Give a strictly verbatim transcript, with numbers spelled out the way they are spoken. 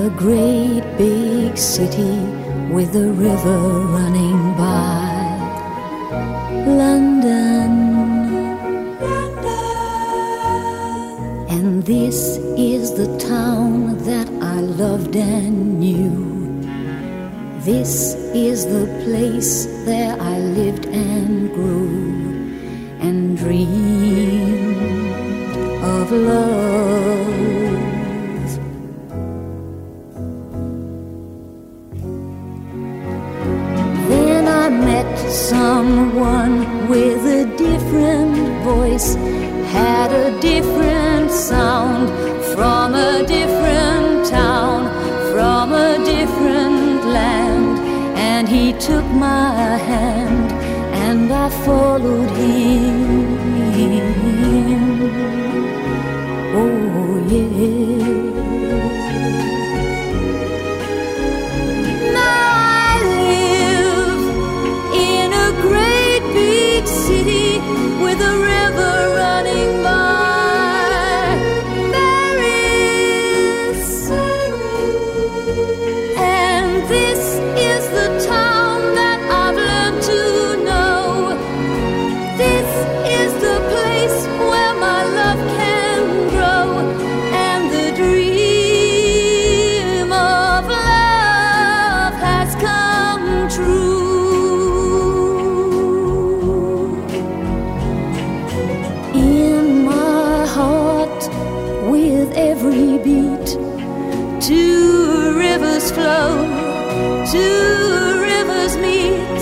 a great big city with a river running by. London, London. And this is the town that I loved and knew. This is the place where I lived and grew and dreamed of love. Then I met someone with a different voice, had a different sound, from a different town, from a different land. And he took my hand and I followed him. Oh yeah. Now I live in a great big city with a river running by. Paris, and this is the town that I've learned to know. This is the place where my love can grow, and the dream of love has come true. In my heart, with every beat, two rivers flow, two rivers meet.